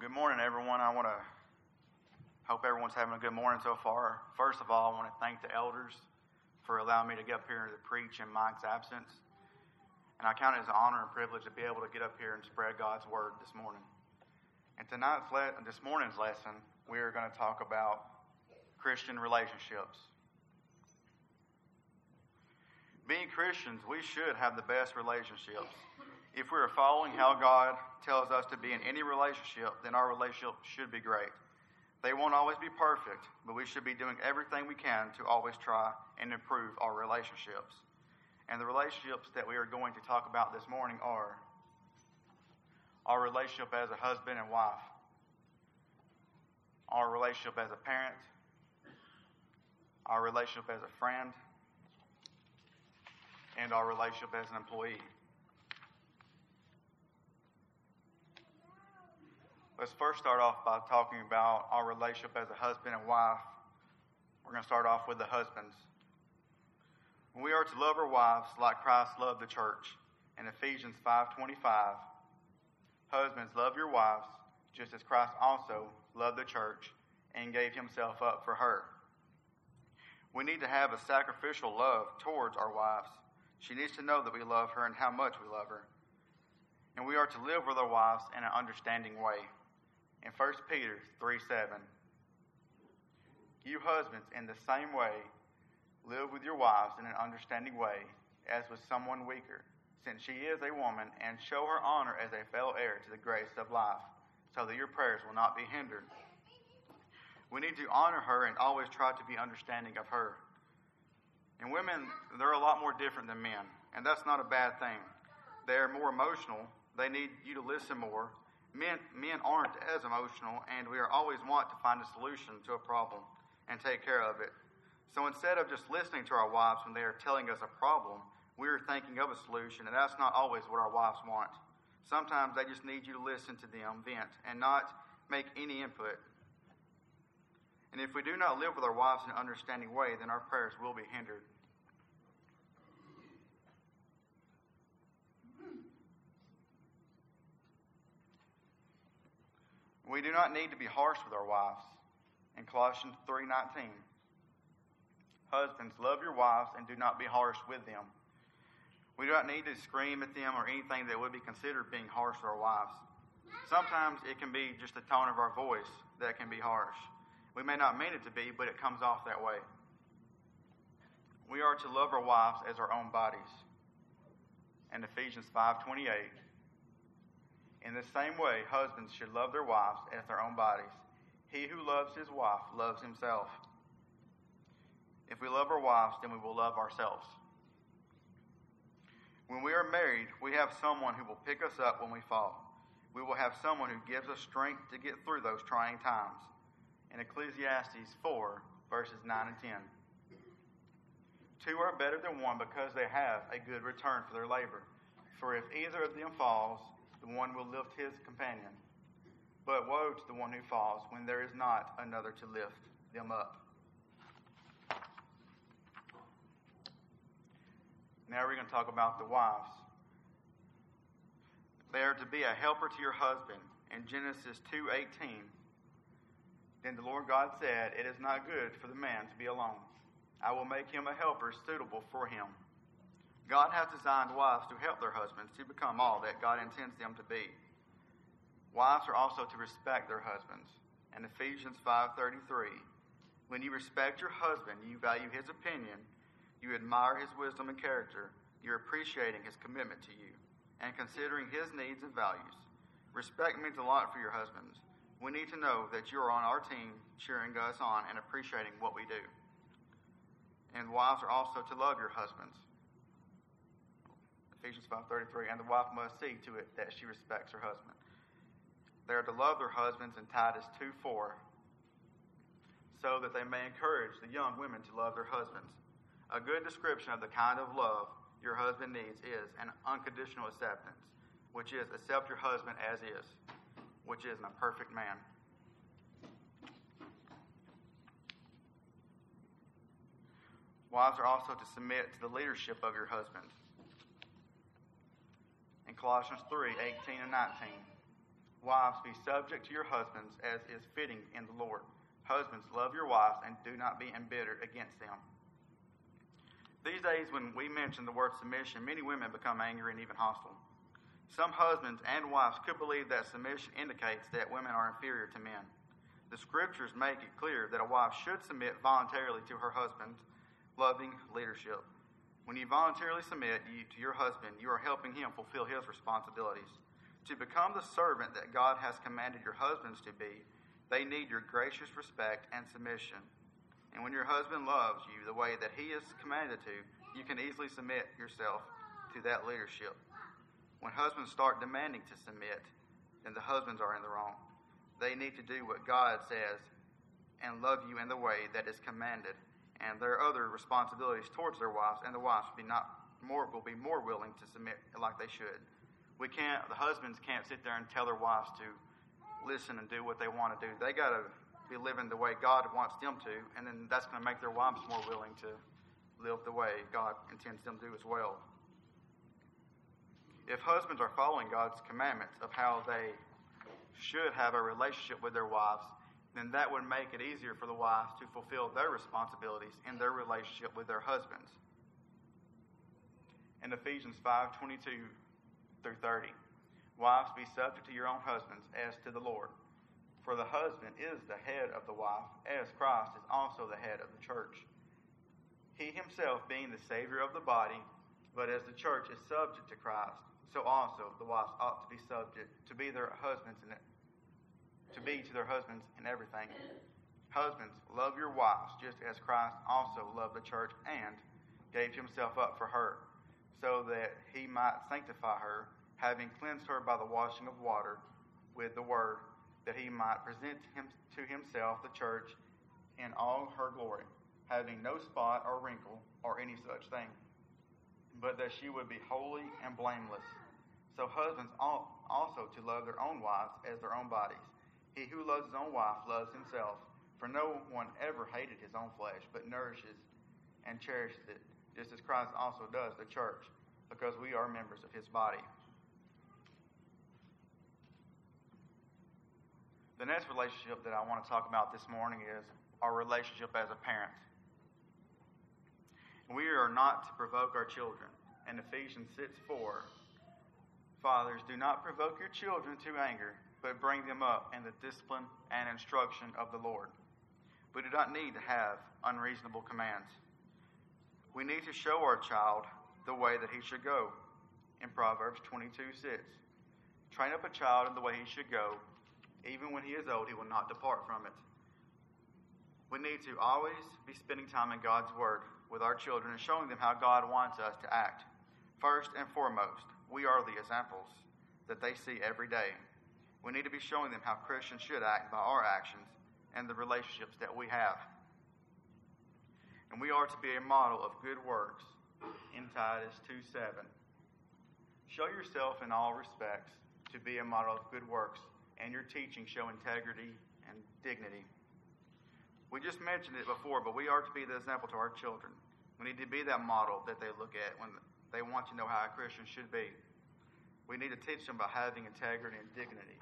Good morning, everyone. I hope everyone's having a good morning so far. First of all, I want to thank the elders for allowing me to get up here to preach in Mike's absence. And I count it as an honor and privilege to be able to get up here and spread God's word this morning. And this morning's lesson, we are going to talk about Christian relationships. Being Christians, we should have the best relationships. If we are following how God tells us to be in any relationship, then our relationship should be great. They won't always be perfect, but we should be doing everything we can to always try and improve our relationships. And the relationships that we are going to talk about this morning are our relationship as a husband and wife, our relationship as a parent, our relationship as a friend, and our relationship as an employee. Let's first start off by talking about our relationship as a husband and wife. We're going to start off with the husbands. We are to love our wives like Christ loved the church. In Ephesians 5:25, husbands, love your wives, just as Christ also loved the church and gave himself up for her. We need to have a sacrificial love towards our wives. She needs to know that we love her and how much we love her. And we are to live with our wives in an understanding way. In 1 Peter 3:7, you husbands, in the same way, live with your wives in an understanding way, as with someone weaker, since she is a woman, and show her honor as a fellow heir to the grace of life, so that your prayers will not be hindered. We need to honor her and always try to be understanding of her. And women, they're a lot more different than men, and that's not a bad thing. They're more emotional. They need you to listen more. Men aren't as emotional, and we are always want to find a solution to a problem and take care of it. So instead of just listening to our wives when they are telling us a problem, we are thinking of a solution, and that's not always what our wives want. Sometimes they just need you to listen to them vent and not make any input. And if we do not live with our wives in an understanding way, then our prayers will be hindered. We do not need to be harsh with our wives. In Colossians 3:19, husbands, love your wives and do not be harsh with them. We do not need to scream at them or anything that would be considered being harsh with our wives. Sometimes it can be just the tone of our voice that can be harsh. We may not mean it to be, but it comes off that way. We are to love our wives as our own bodies. In Ephesians 5:28, in the same way, husbands should love their wives as their own bodies. He who loves his wife loves himself. If we love our wives, then we will love ourselves. When we are married, we have someone who will pick us up when we fall. We will have someone who gives us strength to get through those trying times. In Ecclesiastes 4, verses 9 and 10. Two are better than one because they have a good return for their labor. For if either of them falls, the one will lift his companion. But woe to the one who falls when there is not another to lift them up. Now we're going to talk about the wives. They are to be a helper to your husband. In Genesis 2:18, then the Lord God said, it is not good for the man to be alone. I will make him a helper suitable for him. God has designed wives to help their husbands to become all that God intends them to be. Wives are also to respect their husbands. In Ephesians 5:33, when you respect your husband, you value his opinion, you admire his wisdom and character, you're appreciating his commitment to you, and considering his needs and values. Respect means a lot for your husbands. We need to know that you are on our team, cheering us on and appreciating what we do. And wives are also to love your husbands. Ephesians 5:33, and the wife must see to it that she respects her husband. They are to love their husbands in Titus 2:4, so that they may encourage the young women to love their husbands. A good description of the kind of love your husband needs is an unconditional acceptance, which is accept your husband as is, which is a perfect man. Wives are also to submit to the leadership of your husband. In Colossians 3:18 and 19, Wives, be subject to your husbands as is fitting in the Lord. Husbands, love your wives and do not be embittered against them. These days, when we mention the word submission, many women become angry and even hostile. Some husbands and wives could believe that submission indicates that women are inferior to men. The scriptures make it clear that a wife should submit voluntarily to her husband's loving leadership. When you voluntarily submit to your husband, you are helping him fulfill his responsibilities. To become the servant that God has commanded your husbands to be, they need your gracious respect and submission. And when your husband loves you the way that he is commanded to, you can easily submit yourself to that leadership. When husbands start demanding to submit, then the husbands are in the wrong. They need to do what God says and love you in the way that is commanded. And there are other responsibilities towards their wives, and the wives will be more willing to submit like they should. The husbands can't sit there and tell their wives to listen and do what they want to do. They got to be living the way God wants them to, and then that's going to make their wives more willing to live the way God intends them to do as well. If husbands are following God's commandments of how they should have a relationship with their wives, then that would make it easier for the wives to fulfill their responsibilities in their relationship with their husbands. In Ephesians 5:22 through 30, wives, be subject to your own husbands as to the Lord. For the husband is the head of the wife, as Christ is also the head of the church. He himself being the Savior of the body, but as the church is subject to Christ, so also the wives ought to be subject to their husbands to their husbands in everything. Husbands, love your wives, just as Christ also loved the church and gave himself up for her, so that he might sanctify her, having cleansed her by the washing of water with the word, that he might present to himself the church in all her glory, having no spot or wrinkle or any such thing, but that she would be holy and blameless. So husbands ought also to love their own wives as their own bodies. He who loves his own wife loves himself, for no one ever hated his own flesh, but nourishes and cherishes it, just as Christ also does the church, because we are members of his body. The next relationship that I want to talk about this morning is our relationship as a parent. We are not to provoke our children. In Ephesians 6:4, fathers, do not provoke your children to anger, but bring them up in the discipline and instruction of the Lord. We do not need to have unreasonable commands. We need to show our child the way that he should go. In Proverbs 22:6, train up a child in the way he should go. Even when he is old, he will not depart from it. We need to always be spending time in God's Word with our children and showing them how God wants us to act. First and foremost, we are the examples that they see every day. We need to be showing them how Christians should act by our actions and the relationships that we have. And we are to be a model of good works in Titus 2:7. Show yourself in all respects to be a model of good works, and your teaching show integrity and dignity. We just mentioned it before, but we are to be the example to our children. We need to be that model that they look at when they want to know how a Christian should be. We need to teach them about having integrity and dignity.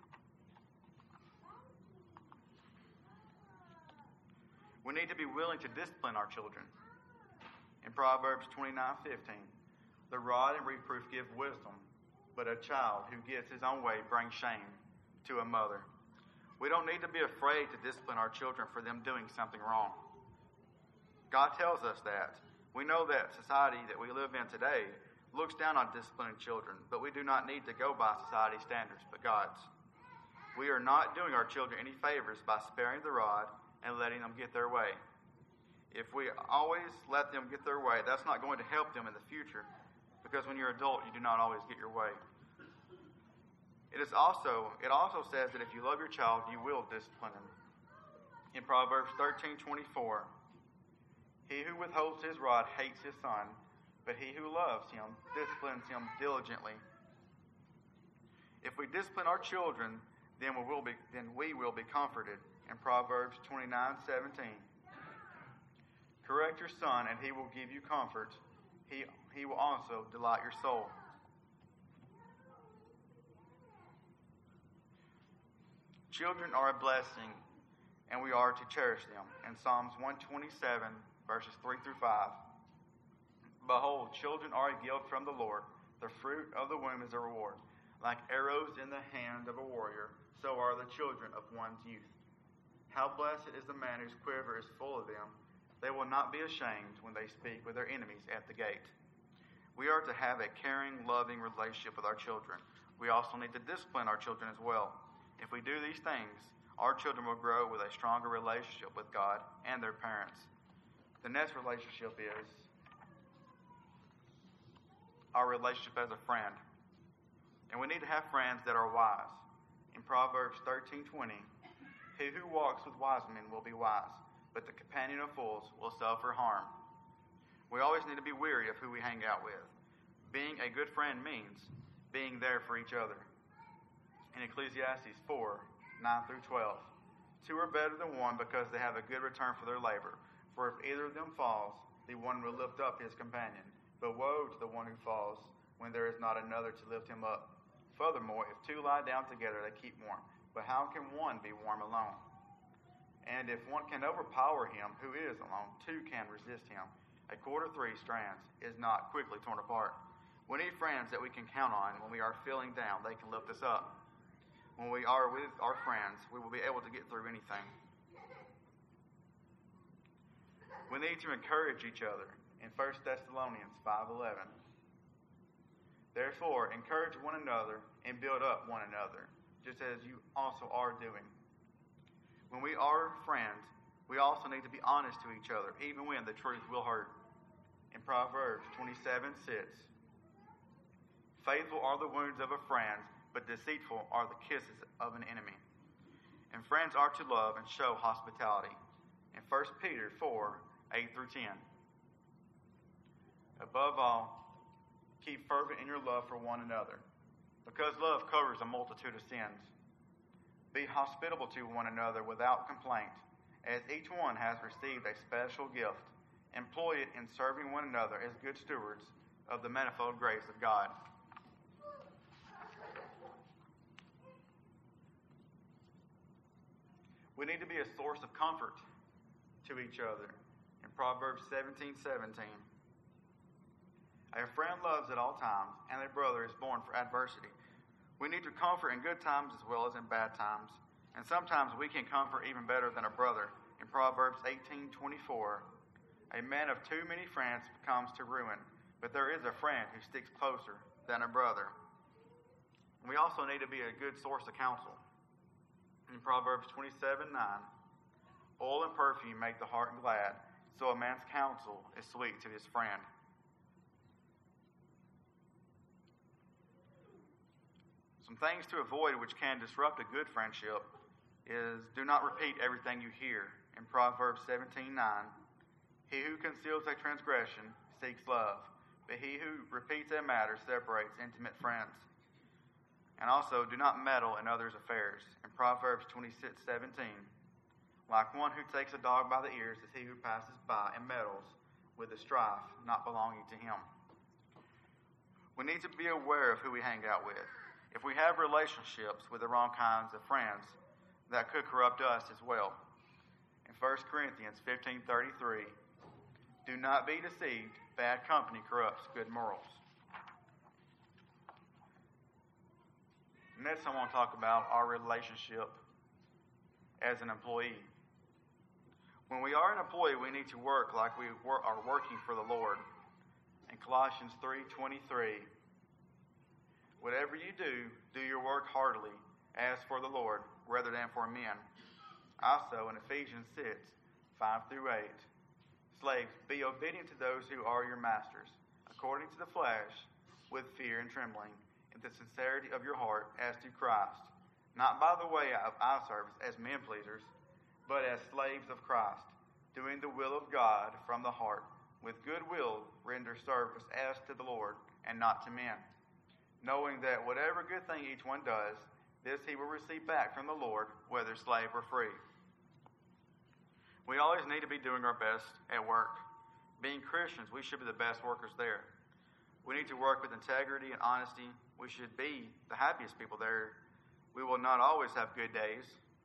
We need to be willing to discipline our children. In Proverbs 29:15, the rod and reproof give wisdom, but a child who gets his own way brings shame to a mother. We don't need to be afraid to discipline our children for them doing something wrong. God tells us that. We know that society that we live in today looks down on disciplining children, but we do not need to go by society's standards, but God's. We are not doing our children any favors by sparing the rod and letting them get their way. If we always let them get their way, that's not going to help them in the future, because when you're an adult, you do not always get your way. It also says that if you love your child, you will discipline him. In Proverbs 13:24, he who withholds his rod hates his son, but he who loves him disciplines him diligently. If we discipline our children, then we will be comforted. In Proverbs 29:17, correct your son, and he will give you comfort. He will also delight your soul. Children are a blessing, and we are to cherish them. In Psalms 127, verses 3 through 5. Behold, children are a gift from the Lord. The fruit of the womb is a reward. Like arrows in the hand of a warrior, so are the children of one's youth. How blessed is the man whose quiver is full of them. They will not be ashamed when they speak with their enemies at the gate. We are to have a caring, loving relationship with our children. We also need to discipline our children as well. If we do these things, our children will grow with a stronger relationship with God and their parents. The next relationship is our relationship as a friend. And we need to have friends that are wise. In Proverbs 13:20, he who walks with wise men will be wise, but the companion of fools will suffer harm. We always need to be wary of who we hang out with. Being a good friend means being there for each other. In Ecclesiastes 4:9 through 12, two are better than one because they have a good return for their labor. For if either of them falls, the one will lift up his companion. But woe to the one who falls when there is not another to lift him up. Furthermore, if two lie down together, they keep warm. But how can one be warm alone? And if one can overpower him who is alone, two can resist him. A cord of 3 strands is not quickly torn apart. We need friends that we can count on when we are feeling down. They can lift us up. When we are with our friends, we will be able to get through anything. We need to encourage each other. In 1 Thessalonians 5:11, therefore, encourage one another and build up one another, just as you also are doing. When we are friends, we also need to be honest to each other, even when the truth will hurt. In Proverbs 27:6, faithful are the wounds of a friend, but deceitful are the kisses of an enemy. And friends are to love and show hospitality. In 1 Peter 4:8 through 10. Above all, keep fervent in your love for one another, because love covers a multitude of sins. Be hospitable to one another without complaint, as each one has received a special gift. Employ it in serving one another as good stewards of the manifold grace of God. We need to be a source of comfort to each other. In Proverbs 17:17, a friend loves at all times, and a brother is born for adversity. We need to comfort in good times as well as in bad times. And sometimes we can comfort even better than a brother. In Proverbs 18:24, a man of too many friends comes to ruin, but there is a friend who sticks closer than a brother. We also need to be a good source of counsel. In Proverbs 27:9, oil and perfume make the heart glad, so a man's counsel is sweet to his friend. Some things to avoid which can disrupt a good friendship is do not repeat everything you hear. In Proverbs 17:9, he who conceals a transgression seeks love, but he who repeats a matter separates intimate friends. And also, do not meddle in others' affairs. In Proverbs 26:17, like one who takes a dog by the ears is he who passes by and meddles with the strife not belonging to him. We need to be aware of who we hang out with. If we have relationships with the wrong kinds of friends, that could corrupt us as well. In 1 Corinthians 15:33, do not be deceived, bad company corrupts good morals. Next, I want to talk about our relationship as an employee. When we are an employee, we need to work like we are working for the Lord. In Colossians 3:23, whatever you do, do your work heartily, as for the Lord, rather than for men. Also, in Ephesians 6:5 through 8, slaves, be obedient to those who are your masters, according to the flesh, with fear and trembling, in the sincerity of your heart, as to Christ, not by the way of eye service as men pleasers, but as slaves of Christ, doing the will of God from the heart, with good will render service as to the Lord, and not to men, knowing that whatever good thing each one does, this he will receive back from the Lord, whether slave or free. We always need to be doing our best at work. Being Christians, we should be the best workers there. We need to work with integrity and honesty. We should be the happiest people there. We will not always have good days,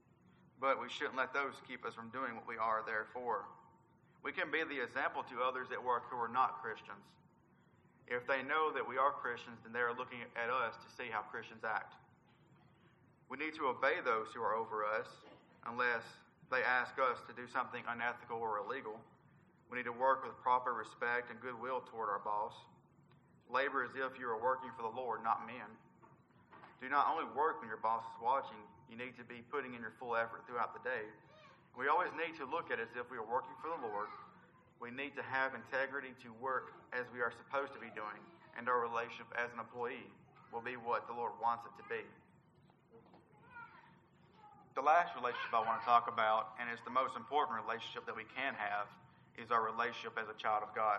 but we shouldn't let those keep us from doing what we are there for. We can be the example to others at work who are not Christians. If they know that we are Christians, then they are looking at us to see how Christians act. We need to obey those who are over us unless they ask us to do something unethical or illegal. We need to work with proper respect and goodwill toward our boss. Labor as if you are working for the Lord, not men. Do not only work when your boss is watching, you need to be putting in your full effort throughout the day. We always need to look at it as if we are working for the Lord. We need to have integrity to work as we are supposed to be doing, and our relationship as an employee will be what the Lord wants it to be. The last relationship I want to talk about, and it's the most important relationship that we can have, is our relationship as a child of God.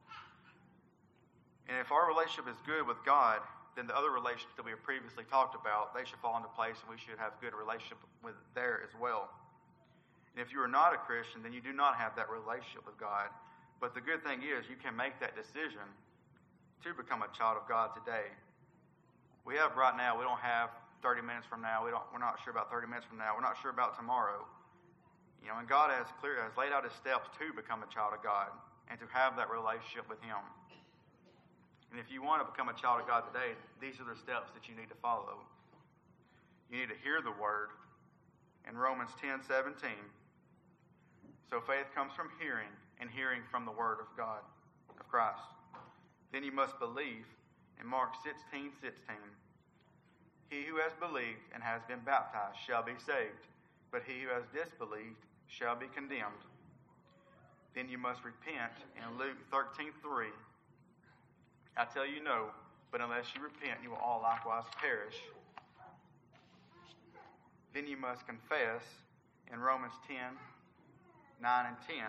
And if our relationship is good with God, then the other relationships that we have previously talked about, they should fall into place, and we should have good relationship with there as well. And if you are not a Christian, then you do not have that relationship with God. But the good thing is you can make that decision to become a child of God today. We have right now, we don't have 30 minutes from now. We're not sure about 30 minutes from now. We're not sure about tomorrow. And God has laid out His steps to become a child of God and to have that relationship with Him. And if you want to become a child of God today, these are the steps that you need to follow. You need to hear the Word. In Romans 10:17, so faith comes from hearing, and hearing from the Word of God, of Christ. Then you must believe. In Mark 16:16, he who has believed and has been baptized shall be saved, but he who has disbelieved shall be condemned. Then you must repent. In Luke 13:3, I tell you no, but unless you repent, you will all likewise perish. Then you must confess. In Romans 10:9 and 10,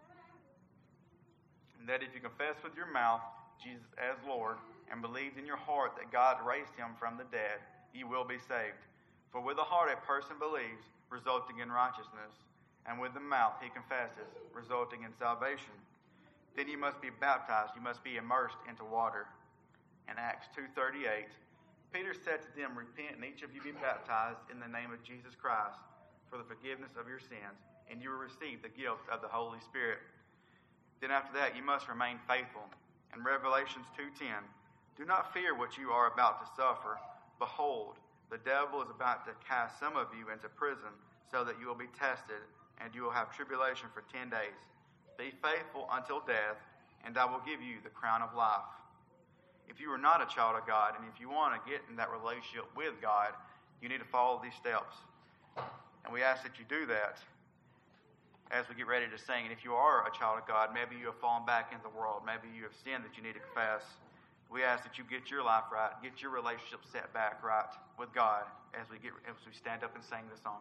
and that if you confess with your mouth Jesus as Lord, and believe in your heart that God raised Him from the dead, you will be saved. For with the heart a person believes, resulting in righteousness, and with the mouth he confesses, resulting in salvation. Then you must be baptized, you must be immersed into water. In Acts 2:38, Peter said to them, repent, and each of you be baptized in the name of Jesus Christ for the forgiveness of your sins, and you will receive the gift of the Holy Spirit. Then after that, you must remain faithful. In Revelations 2:10, do not fear what you are about to suffer. Behold, the devil is about to cast some of you into prison, so that you will be tested, and you will have tribulation for 10 days. Be faithful until death, and I will give you the crown of life. If you are not a child of God, and if you want to get in that relationship with God, you need to follow these steps. And we ask that you do that as we get ready to sing. And if you are a child of God, maybe you have fallen back into the world. Maybe you have sinned that you need to confess. We ask that you get your life right, get your relationship set back right with God as we stand up and sing this song.